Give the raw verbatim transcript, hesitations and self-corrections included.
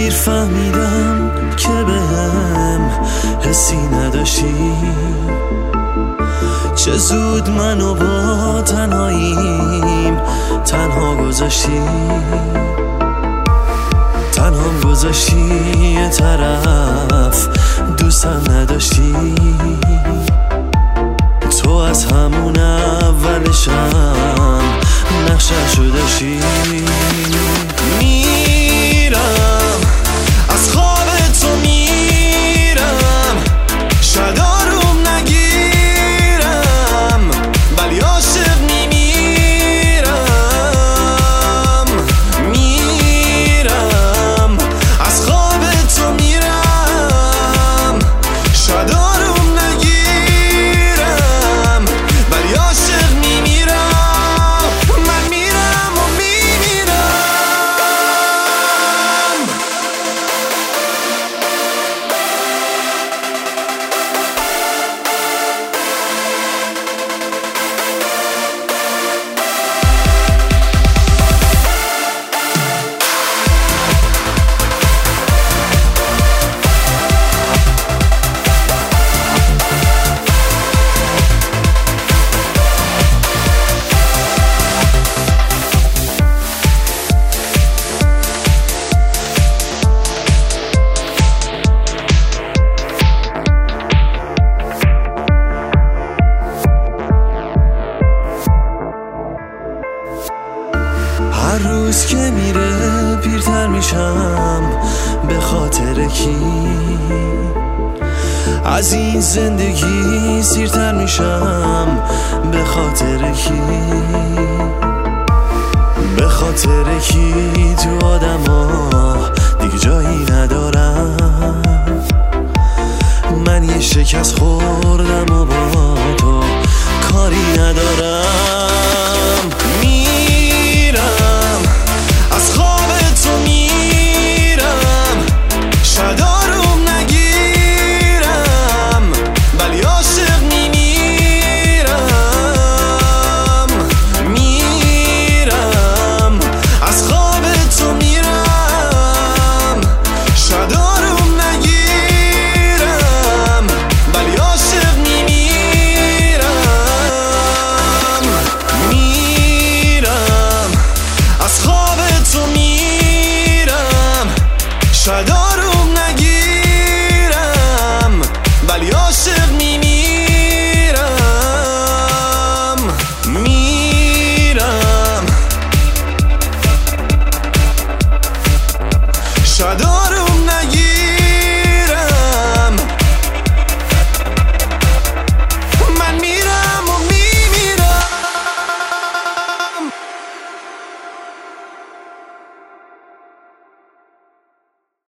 دیر فهمیدم که بهم حسی نداشتی، چه زود منو با تنهاییم تنها گذاشتی، تنهام گذاشتی یه طرف دوستم نداشتی. تو از همون اولشم نقشه‌شو داشتی. میرم از خواب تو میرم، شاید آروم نگیرم ولی عاشق میمیرم. میرم از خواب تو میرم، شاید آروم نگیرم ولی عاشق میمیرم. من میرم و میمیرم. هر روز که میره پیرتر میشم به خاطر کی، از این زندگی سیرتر میشم به خاطر کی، به خاطر کی تو آدما دیگه جایی ندارم. من یه شکست خوردم و با تو کاری ندارم.